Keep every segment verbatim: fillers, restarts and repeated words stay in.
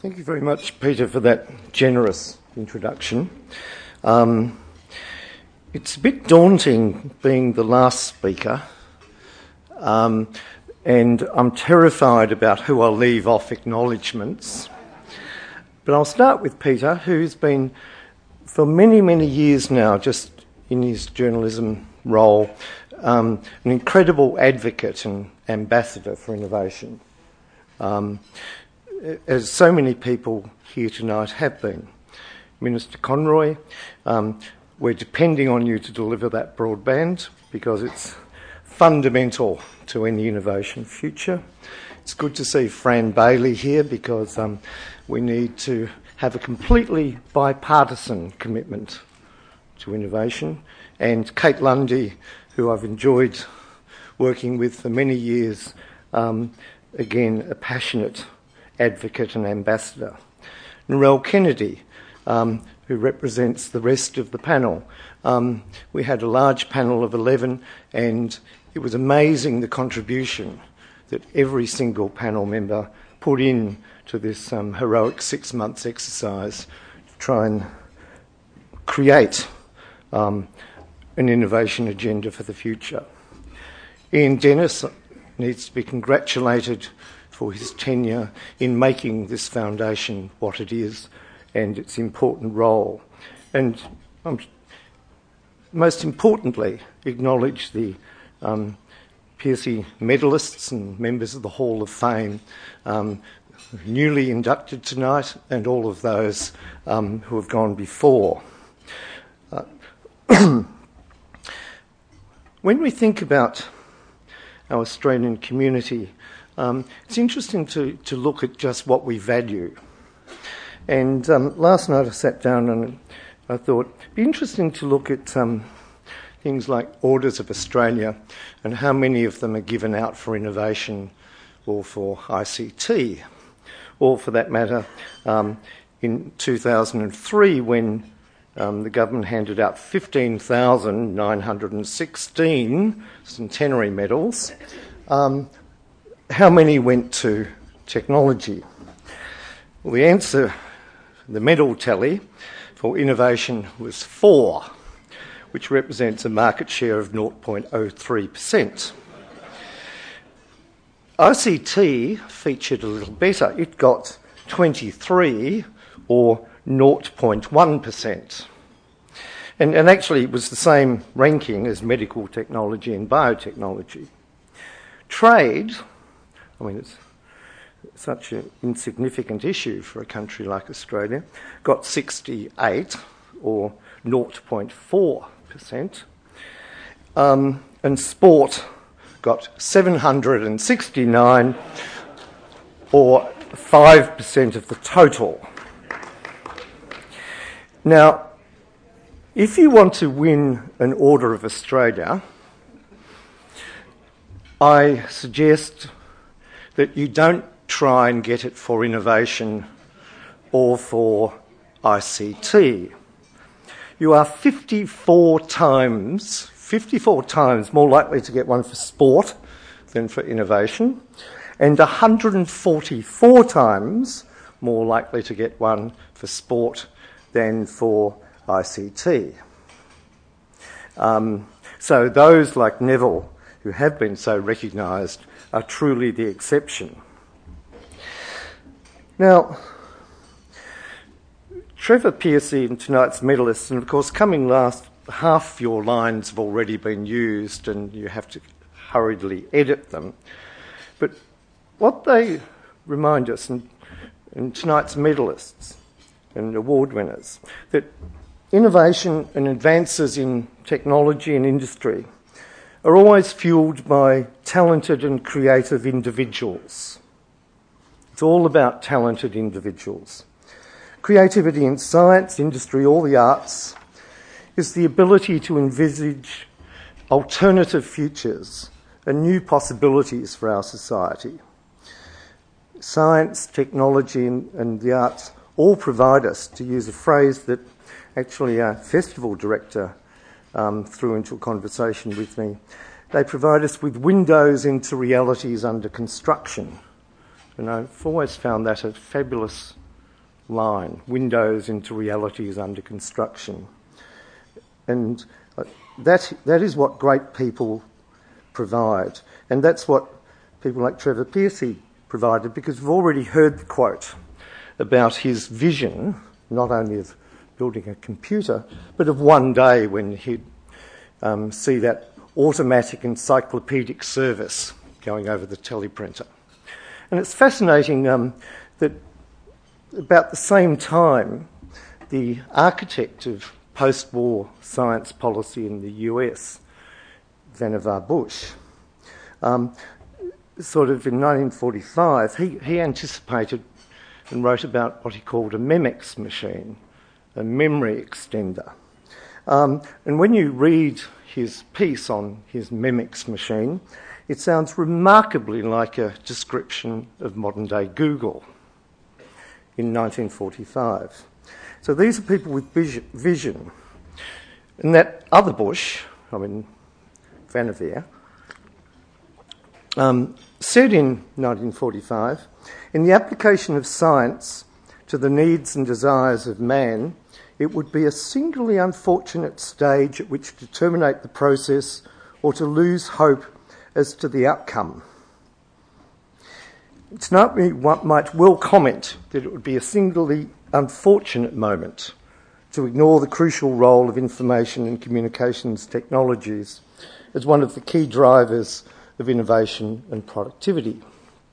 Thank you very much, Peter, for that generous introduction. Um, it's a bit daunting being the last speaker, um, and I'm terrified about who I'll leave off acknowledgements. But I'll start with Peter, who's been, for many, many years now, just in his journalism role, um, an incredible advocate and ambassador for innovation. Um, as so many people here tonight have been. Minister Conroy, um, we're depending on you to deliver that broadband because it's fundamental to any innovation future. It's good to see Fran Bailey here because um, we need to have a completely bipartisan commitment to innovation. And Kate Lundy, who I've enjoyed working with for many years, um, again, a passionate advocate and ambassador. Narelle Kennedy, um, who represents the rest of the panel. Um, we had a large panel of eleven, and it was amazing the contribution that every single panel member put in to this um, heroic six months exercise to try and create um, an innovation agenda for the future. Ian Dennis needs to be congratulated for his tenure in making this foundation what it is and its important role. And um, most importantly, acknowledge the um, Pearcey medalists and members of the Hall of Fame, um, newly inducted tonight, and all of those um, who have gone before. Uh, when we think about our Australian community, Um, it's interesting to, to look at just what we value. And um, last night I sat down and I thought it'd be interesting to look at um, things like Orders of Australia and how many of them are given out for innovation or for I C T, or for that matter, um, in two thousand three when um, the government handed out fifteen thousand nine hundred sixteen centenary medals. Um, How many went to technology? Well, the answer, the medal tally for innovation was four, which represents a market share of zero point zero three percent. I C T featured a little better. It got twenty-three, or zero point one percent. And, and actually it was the same ranking as medical technology and biotechnology. Trade, I mean, it's such an insignificant issue for a country like Australia, got sixty-eight, or zero point four percent. Um, and sport got seven hundred sixty-nine, or five percent of the total. Now, if you want to win an Order of Australia, I suggest that you don't try and get it for innovation or for I C T. You are fifty-four times, fifty-four times more likely to get one for sport than for innovation, and one hundred forty-four times more likely to get one for sport than for I C T. Um, so those like Neville, who have been so recognised, are truly the exception. Now, Trevor Pearcey and tonight's medalists, and of course coming last, half your lines have already been used and you have to hurriedly edit them. But what they remind us, and, and tonight's medalists and award winners, that innovation and advances in technology and industry are always fuelled by talented and creative individuals. It's all about talented individuals. Creativity in science, industry, all the arts is the ability to envisage alternative futures and new possibilities for our society. Science, technology and, and the arts all provide us, to use a phrase that actually our festival director Um, through into a conversation with me. They provide us with windows into realities under construction. And I've always found that a fabulous line, windows into realities under construction. And uh, that, that is what great people provide. And that's what people like Trevor Pearcey provided, because we've already heard the quote about his vision, not only of building a computer, but of one day when he'd um, see that automatic encyclopedic service going over the teleprinter. And it's fascinating um, that about the same time, the architect of post-war science policy in the U S, Vannevar Bush, um, sort of in nineteen forty-five, he, he anticipated and wrote about what he called a Memex machine, a memory extender. Um, and when you read his piece on his Memex machine, it sounds remarkably like a description of modern-day Google in nineteen forty-five. So these are people with vision. And that other Bush, I mean, Vannevar, um, said in nineteen forty-five, in the application of science to the needs and desires of man, it would be a singularly unfortunate stage at which to terminate the process or to lose hope as to the outcome. It's not we might well comment that it would be a singularly unfortunate moment to ignore the crucial role of information and communications technologies as one of the key drivers of innovation and productivity.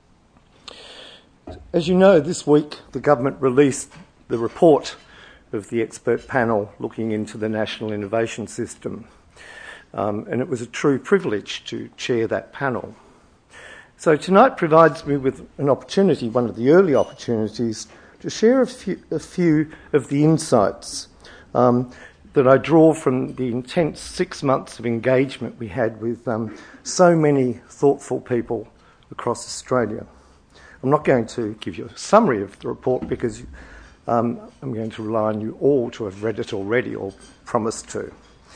As you know, this week the government released the report of the expert panel looking into the National Innovation System, um, and it was a true privilege to chair that panel. So tonight provides me with an opportunity, one of the early opportunities, to share a few, a few of the insights um, that I draw from the intense six months of engagement we had with um, so many thoughtful people across Australia. I'm not going to give you a summary of the report because um, I'm going to rely on you all to have read it already or promised to.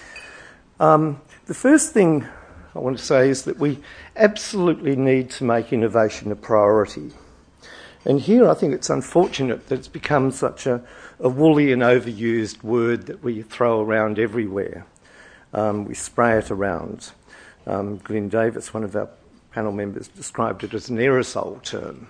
Um, the first thing I want to say is that we absolutely need to make innovation a priority. And here I think it's unfortunate that it's become such a, a woolly and overused word that we throw around everywhere. Um, we spray it around. Um, Glyn Davis, one of our panel members, described it as an aerosol term.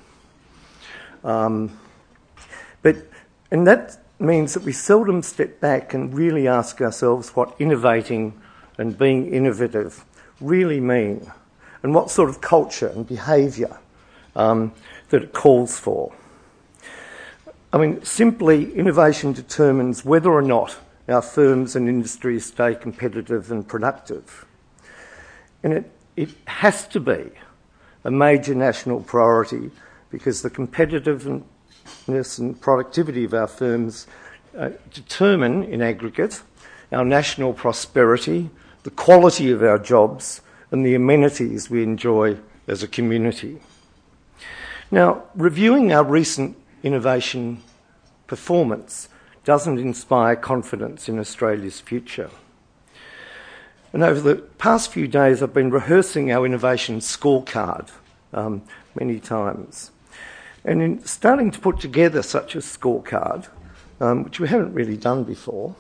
Um, but and that means that we seldom step back and really ask ourselves what innovating and being innovative really mean, and what sort of culture and behaviour um, that it calls for. I mean, simply innovation determines whether or not our firms and industries stay competitive and productive. And it, it has to be a major national priority because the competitiveness and productivity of our firms uh, determine, in aggregate, our national prosperity, the quality of our jobs, and the amenities we enjoy as a community. Now, reviewing our recent innovation performance doesn't inspire confidence in Australia's future. And over the past few days, I've been rehearsing our innovation scorecard um, many times. And in starting to put together such a scorecard, um, which we haven't really done before,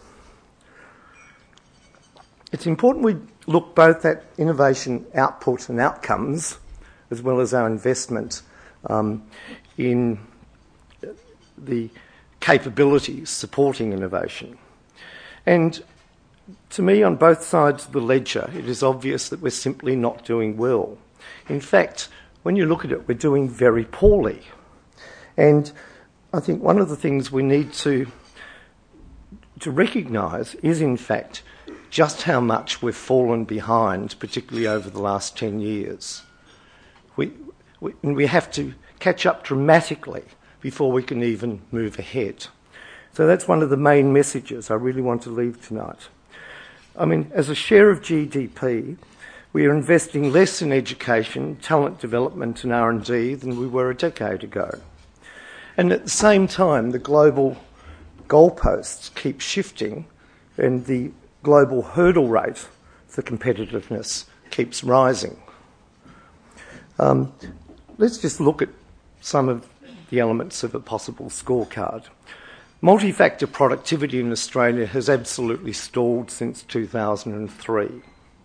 it's important we look both at innovation output and outcomes, as well as our investment um, in the capabilities supporting innovation. And to me, on both sides of the ledger, it is obvious that we're simply not doing well. In fact, when you look at it, we're doing very poorly. And I think one of the things we need to, to recognise is, in fact, just how much we've fallen behind, particularly over the last ten years. We, we, we have to catch up dramatically before we can even move ahead. So that's one of the main messages I really want to leave tonight. I mean, as a share of G D P, we are investing less in education, talent development and R and D than we were a decade ago. And at the same time, the global goalposts keep shifting and the global hurdle rate for competitiveness keeps rising. Um, let's just look at some of the elements of a possible scorecard. Multi-factor productivity in Australia has absolutely stalled since two thousand three.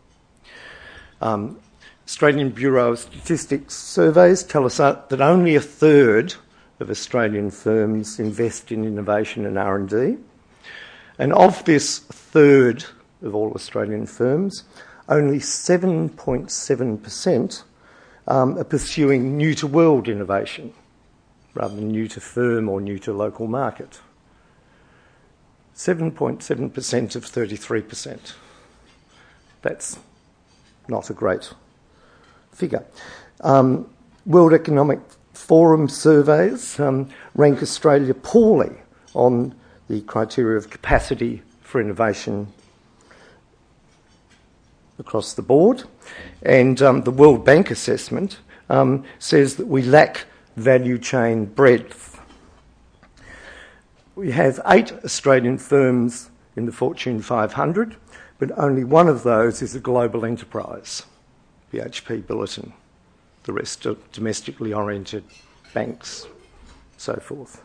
Um, Australian Bureau of Statistics surveys tell us that only a third of Australian firms invest in innovation and R and D. And of this third of all Australian firms, only seven point seven percent um, are pursuing new-to-world innovation rather than new-to-firm or new-to-local market. seven point seven percent of thirty-three percent. That's not a great figure. Um, World Economic Forum surveys um, rank Australia poorly on the criteria of capacity for innovation across the board. And um, the World Bank assessment um, says that we lack value chain breadth. We have eight Australian firms in the Fortune five hundred, but only one of those is a global enterprise, B H P Billiton. The rest are domestically oriented banks, so forth.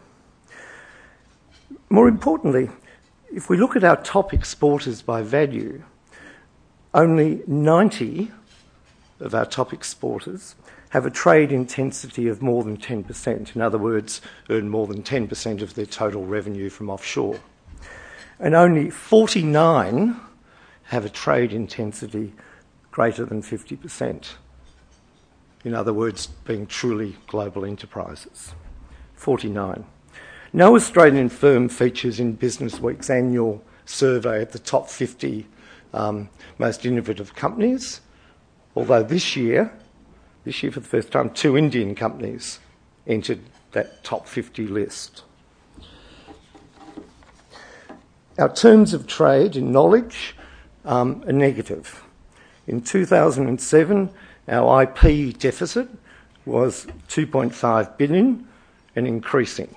More importantly, if we look at our top exporters by value, only ninety of our top exporters have a trade intensity of more than ten percent. In other words, earn more than ten percent of their total revenue from offshore. And only forty-nine have a trade intensity greater than fifty percent. In other words, being truly global enterprises. forty-nine. No Australian firm features in Business Week's annual survey of the top fifty um, most innovative companies, although this year, this year for the first time, two Indian companies entered that top fifty list. Our terms of trade in knowledge um, are negative. In two thousand seven, our I P deficit was two point five billion dollars and increasing.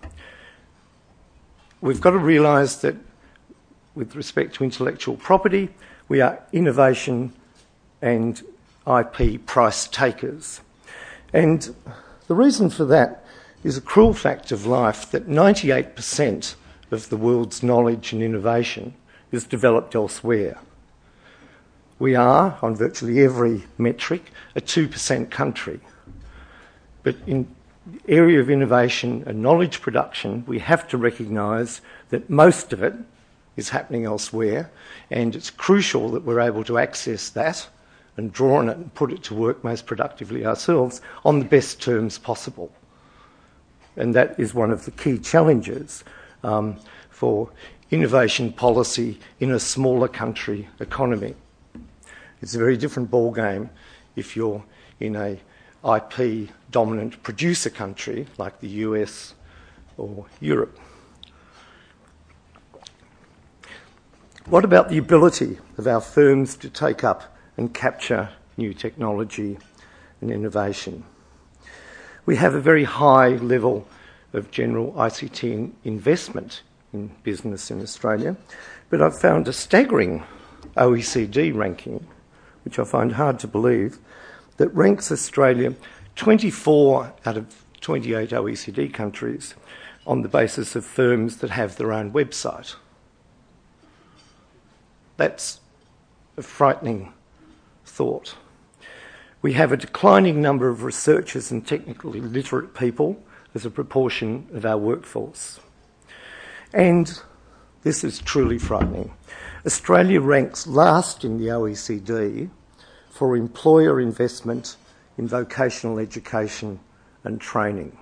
We've got to realise that with respect to intellectual property, we are innovation and I P price takers. And the reason for that is a cruel fact of life that ninety-eight percent of the world's knowledge and innovation is developed elsewhere. We are, on virtually every metric, a two percent country. But in the area of innovation and knowledge production, we have to recognise that most of it is happening elsewhere, and it's crucial that we're able to access that and draw on it and put it to work most productively ourselves on the best terms possible. And that is one of the key challenges um, for innovation policy in a smaller country economy. It's a very different ballgame if you're in a I P-dominant producer country like the U S or Europe. What about the ability of our firms to take up and capture new technology and innovation? We have a very high level of general I C T investment in business in Australia, but I've found a staggering O E C D ranking, which I find hard to believe, that ranks Australia twenty-four out of twenty-eight O E C D countries on the basis of firms that have their own website. That's a frightening thought. We have a declining number of researchers and technically literate people as a proportion of our workforce. And this is truly frightening. Australia ranks last in the O E C D for employer investment in vocational education and training.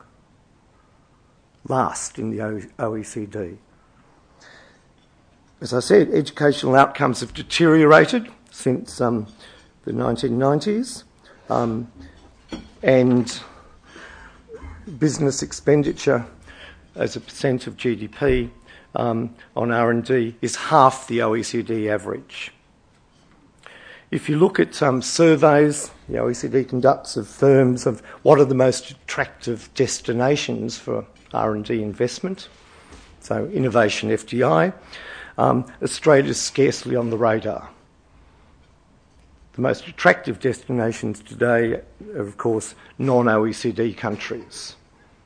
Last in the O E C D. As I said, educational outcomes have deteriorated since um, the nineteen nineties, um, and business expenditure as a percent of G D P um, on R and D is half the O E C D average. If you look at um, surveys the O E C D conducts of firms of what are the most attractive destinations for R and D investment, so innovation F D I, um, Australia's scarcely on the radar. The most attractive destinations today are, of course, non-O E C D countries.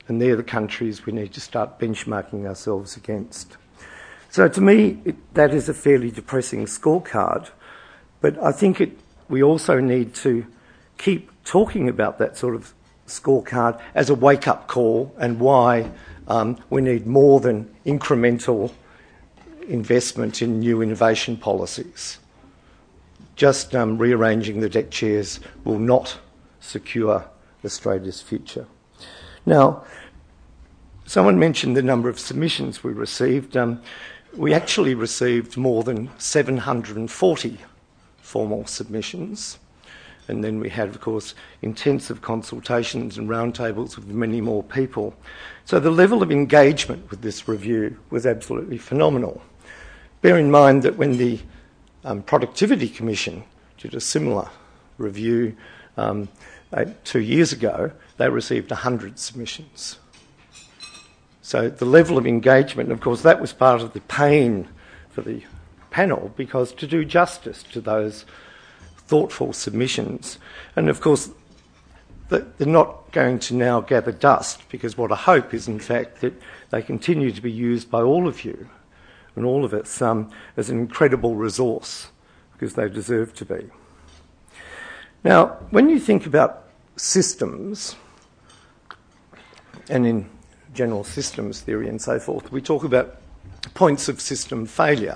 and they're the countries we need to start benchmarking ourselves against. So to me, it, that is a fairly depressing scorecard, but I think it, we also need to keep talking about that sort of scorecard as a wake-up call and why um, we need more than incremental investment in new innovation policies. Just um, rearranging the deck chairs will not secure Australia's future. Now, someone mentioned the number of submissions we received. Um, we actually received more than seven hundred forty formal submissions. And then we had, of course, intensive consultations and roundtables with many more people. So the level of engagement with this review was absolutely phenomenal. Bear in mind that when the um, Productivity Commission did a similar review um, eight, two years ago, they received one hundred submissions. So the level of engagement, of course, that was part of the pain for the panel, because to do justice to those thoughtful submissions. And of course, they're not going to now gather dust, because what I hope is, in fact, that they continue to be used by all of you and all of us um, as an incredible resource, because they deserve to be. Now, when you think about systems, and in general systems theory and so forth, we talk about points of system failure.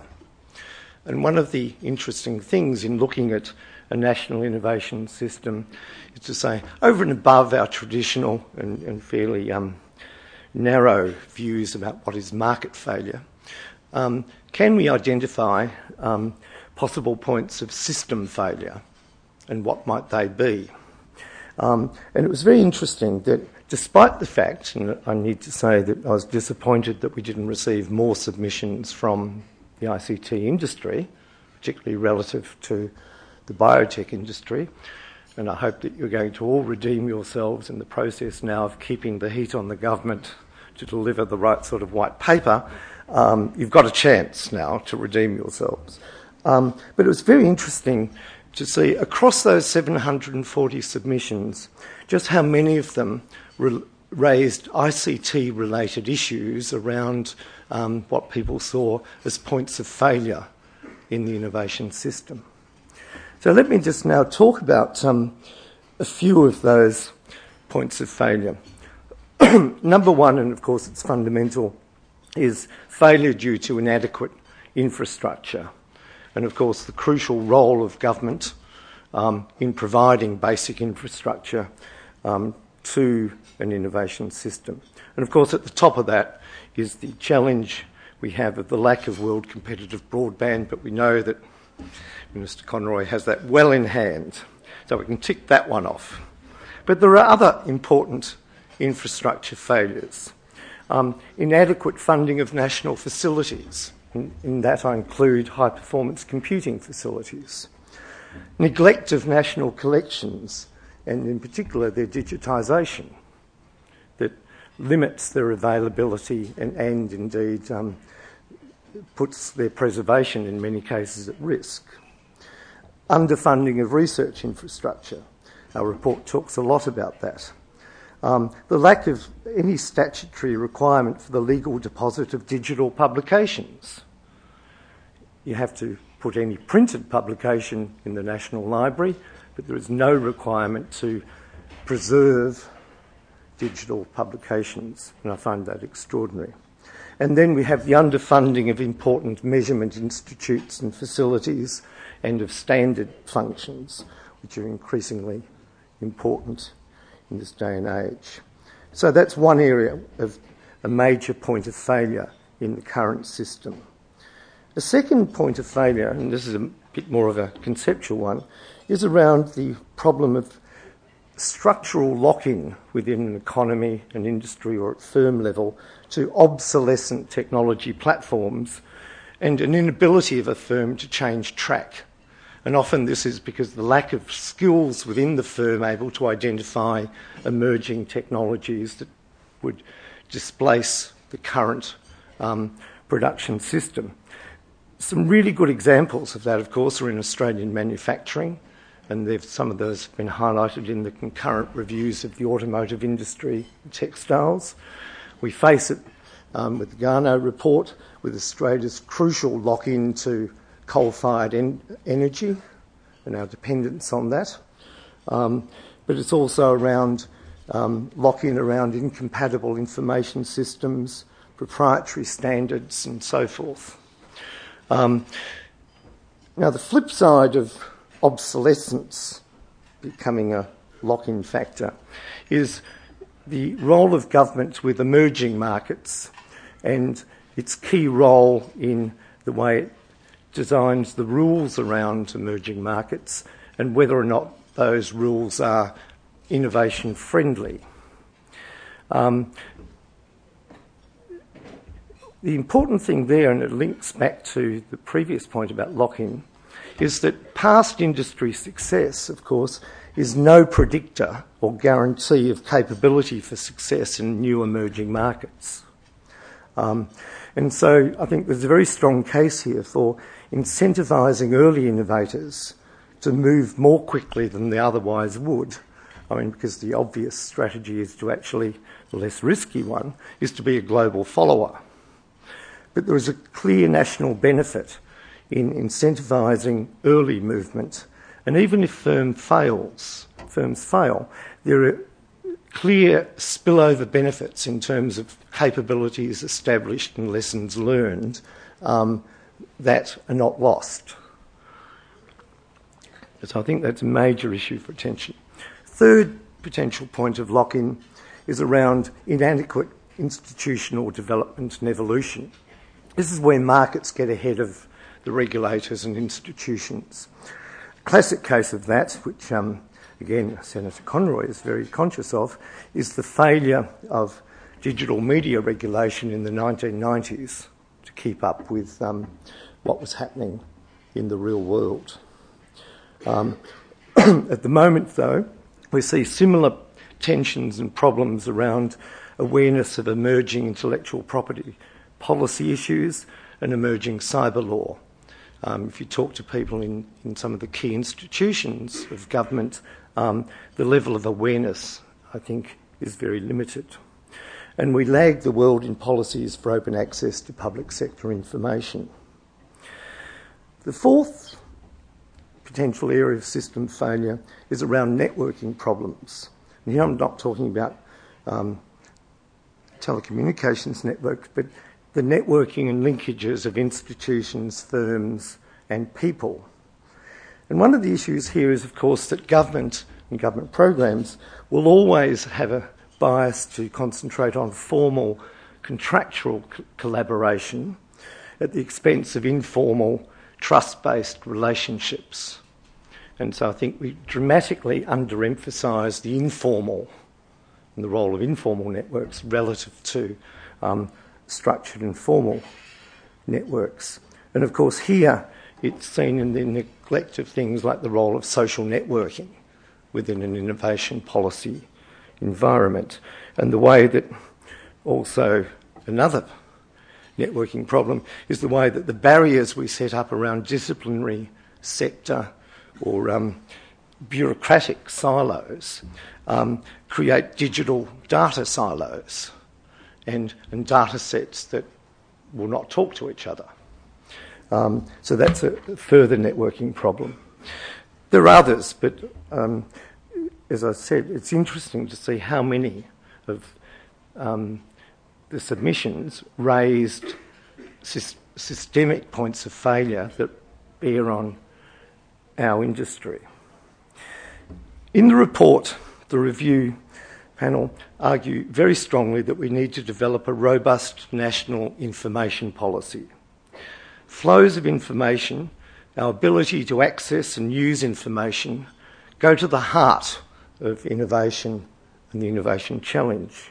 And one of the interesting things in looking at a national innovation system is to say, over and above our traditional and, and fairly um, narrow views about what is market failure, um, can we identify um, possible points of system failure, and what might they be? Um, and it was very interesting that despite the fact, and I need to say that I was disappointed that we didn't receive more submissions from the I C T industry, particularly relative to the biotech industry, and I hope that you're going to all redeem yourselves in the process now of keeping the heat on the government to deliver the right sort of white paper. Um, you've got a chance now to redeem yourselves. Um, but it was very interesting to see across those seven hundred forty submissions just how many of them re- raised I C T-related issues around um, what people saw as points of failure in the innovation system. So let me just now talk about um, a few of those points of failure. Number one, and of course it's fundamental, is failure due to inadequate infrastructure. And of course the crucial role of government um, in providing basic infrastructure um, to an innovation system. And of course at the top of that is the challenge we have of the lack of world competitive broadband, but we know that Minister Conroy has that well in hand, so we can tick that one off. But there are other important infrastructure failures. Um, inadequate funding of national facilities. In, in that I include high-performance computing facilities. Neglect of national collections, and in particular their digitisation, that limits their availability and, and indeed um, puts their preservation in many cases at risk. Underfunding of research infrastructure. Our report talks a lot about that. Um, the lack of any statutory requirement for the legal deposit of digital publications. You have to put any printed publication in the National Library, but there is no requirement to preserve digital publications, and I find that extraordinary. And then we have the underfunding of important measurement institutes and facilities and of standard functions, which are increasingly important in this day and age. So that's one area of a major point of failure in the current system. The second point of failure, and this is a bit more of a conceptual one, is around the problem of structural lock-in within an economy, an industry or at firm level to obsolescent technology platforms and an inability of a firm to change track. And often this is because of the lack of skills within the firm able to identify emerging technologies that would displace the current um, production system. Some really good examples of that, of course, are in Australian manufacturing and some of those have been highlighted in the concurrent reviews of the automotive industry and textiles. We face it um, with the Garnaut report, with Australia's crucial lock-in to coal-fired en- energy and our dependence on that. Um, but it's also around um, lock-in around incompatible information systems, proprietary standards and so forth. Um, now the flip side of obsolescence becoming a lock-in factor is the role of government with emerging markets and its key role in the way it designs the rules around emerging markets and whether or not those rules are innovation friendly. Um, the important thing there, and it links back to the previous point about lock-in, is that past industry success, of course, is no predictor or guarantee of capability for success in new emerging markets. Um, and so I think there's a very strong case here for incentivising early innovators to move more quickly than they otherwise would. I mean, because the obvious strategy is to actually, the less risky one, is to be a global follower. But there is a clear national benefit in incentivising early movement. And even if firm fails, firms fail, there are clear spillover benefits in terms of capabilities established and lessons learned um, that are not lost. So I think that's a major issue for attention. Third potential point of lock-in is around inadequate institutional development and evolution. This is where markets get ahead of the regulators and institutions. A classic case of that, which um, again Senator Conroy is very conscious of, is the failure of digital media regulation in the nineteen nineties to keep up with um, what was happening in the real world. Um, at the moment, though, we see similar tensions and problems around awareness of emerging intellectual property policy issues and emerging cyber law. Um, if you talk to people in, in some of the key institutions of government, um, the level of awareness, I think, is very limited. And we lag the world in policies for open access to public sector information. The fourth potential area of system failure is around networking problems. And here I'm not talking about um, telecommunications networks, but the networking and linkages of institutions, firms and people. And one of the issues here is, of course, that government and government programs will always have a bias to concentrate on formal contractual c- collaboration at the expense of informal, trust-based relationships. And so I think we dramatically underemphasise the informal and the role of informal networks relative to um, structured and formal networks. And of course here it's seen in the neglect of things like the role of social networking within an innovation policy environment, and the way that also another networking problem is the way that the barriers we set up around disciplinary sector or um, bureaucratic silos um, create digital data silos and, and data sets that will not talk to each other. Um, so that's a further networking problem. There are others, but um, as I said, it's interesting to see how many of um, the submissions raised sy- systemic points of failure that bear on our industry. In the report, the review panel argue very strongly that we need to develop a robust national information policy. Flows of information, our ability to access and use information, go to the heart of innovation and the innovation challenge.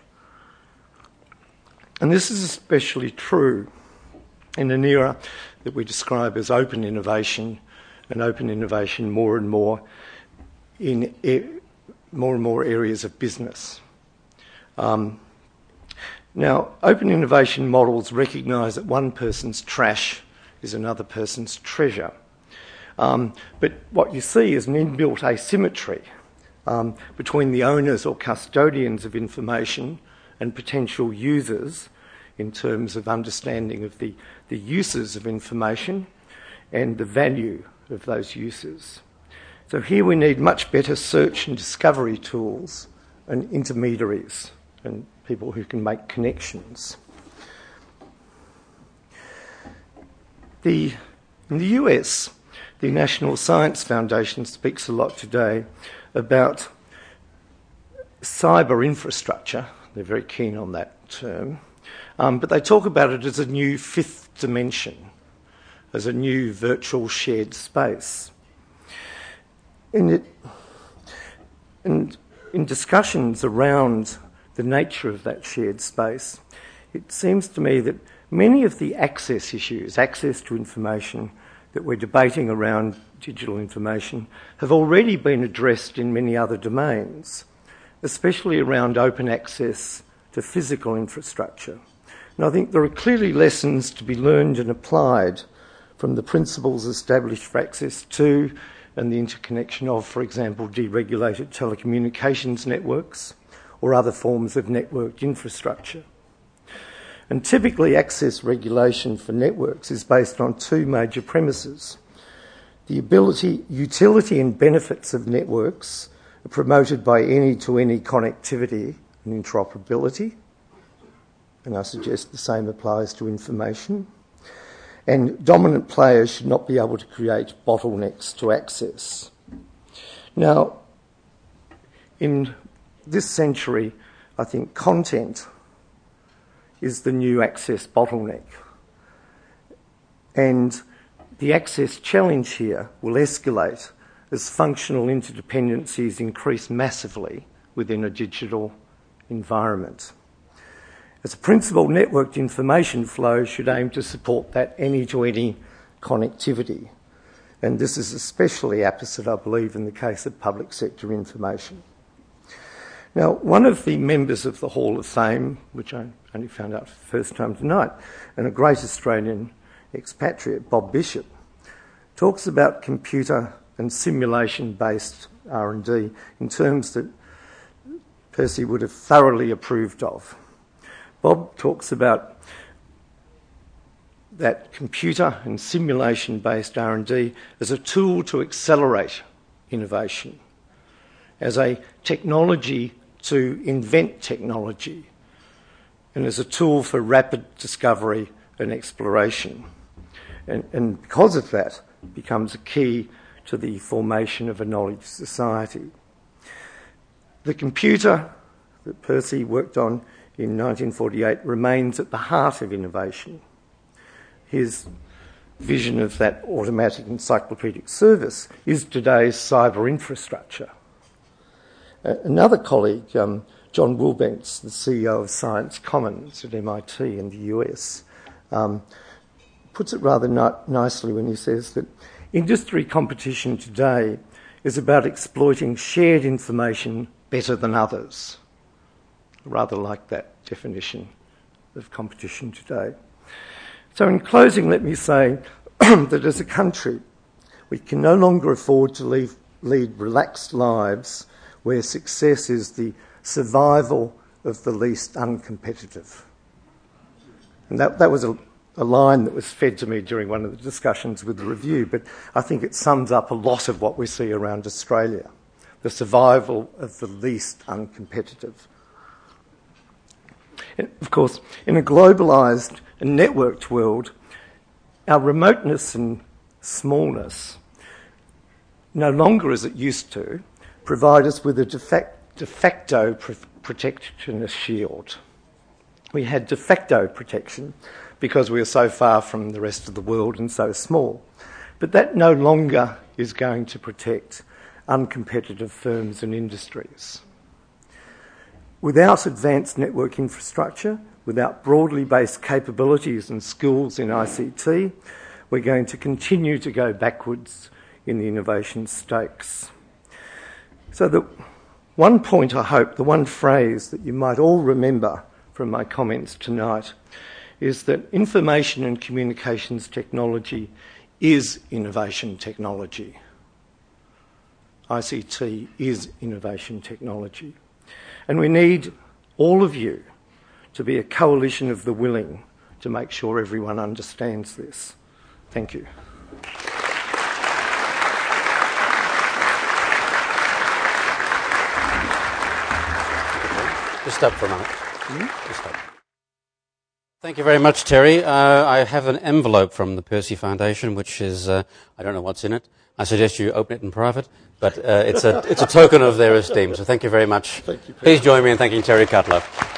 And this is especially true in an era that we describe as open innovation, and open innovation more and more in e- more and more areas of business. Um, now, open innovation models recognise that one person's trash is another person's treasure. Um, but what you see is an inbuilt asymmetry um, between the owners or custodians of information and potential users in terms of understanding of the, the uses of information and the value of those uses. So here we need much better search and discovery tools and intermediaries and people who can make connections. The, in the U S, the National Science Foundation speaks a lot today about cyber infrastructure. They're very keen on that term. Um, but they talk about it as a new fifth dimension, as a new virtual shared space. In, it, and in discussions around the nature of that shared space, it seems to me that many of the access issues, access to information that we're debating around digital information, have already been addressed in many other domains, especially around open access to physical infrastructure. And I think there are clearly lessons to be learned and applied from the principles established for access to and the interconnection of, for example, deregulated telecommunications networks or other forms of networked infrastructure. And typically, access regulation for networks is based on two major premises. The ability, utility and benefits of networks are promoted by any-to-any connectivity and interoperability, and I suggest the same applies to information. And dominant players should not be able to create bottlenecks to access. Now, in this century, I think content is the new access bottleneck. And the access challenge here will escalate as functional interdependencies increase massively within a digital environment. As a principle, networked information flow should aim to support that any-to-any connectivity. And this is especially opposite, I believe, in the case of public sector information. Now, one of the members of the Hall of Fame, which I only found out for the first time tonight, and a great Australian expatriate, Bob Bishop, talks about computer and simulation-based R and D in terms that Percy would have thoroughly approved of. Bob talks about that computer and simulation-based R and D as a tool to accelerate innovation, as a technology to invent technology, and as a tool for rapid discovery and exploration. And, and because of that, it becomes a key to the formation of a knowledge society. The computer that Percy worked on in nineteen forty-eight remains at the heart of innovation. His vision of that automatic encyclopedic service is today's cyber infrastructure. Uh, another colleague, um, John Wilbentz, the C E O of Science Commons at M I T in the U S, um, puts it rather ni- nicely when he says that industry competition today is about exploiting shared information better than others. I rather like that definition of competition today. So in closing, let me say that as a country, we can no longer afford to leave, lead relaxed lives where success is the survival of the least uncompetitive. And that, that was a, a line that was fed to me during one of the discussions with the review, but I think it sums up a lot of what we see around Australia, the survival of the least uncompetitive. And of course, in a globalised and networked world, our remoteness and smallness, no longer as it used to, provide us with a de facto, de facto pr- protectionist shield. We had de facto protection because we are so far from the rest of the world and so small. But that no longer is going to protect uncompetitive firms and industries. Without advanced network infrastructure, without broadly based capabilities and skills in I C T, we're going to continue to go backwards in the innovation stakes. So the one point, I hope, the one phrase that you might all remember from my comments tonight is that information and communications technology is innovation technology. I C T is innovation technology. And we need all of you to be a coalition of the willing to make sure everyone understands this. Thank you. Just up for a moment. Mm-hmm. Just up. Thank you very much, Terry. Uh, I have an envelope from the Percy Foundation, which is, uh, I don't know what's in it. I suggest you open it in private, but uh, it's a it's a token of their esteem. So thank you very much. Thank you, Please join me in thanking Terry Cutler.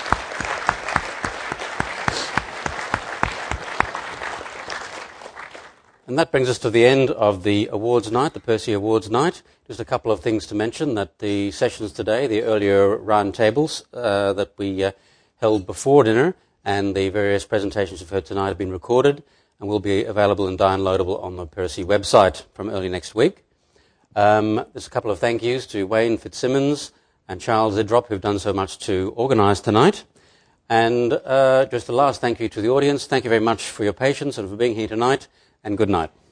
And that brings us to the end of the awards night, the Percy Awards night. Just a couple of things to mention, that the sessions today, the earlier round tables uh, that we uh, held before dinner, and the various presentations you've heard tonight have been recorded and will be available and downloadable on the Percy website from early next week. Um, there's a couple of thank yous to Wayne Fitzsimmons and Charles Idrop, who've done so much to organise tonight. And uh, just a last thank you to the audience. Thank you very much for your patience and for being here tonight, and good night.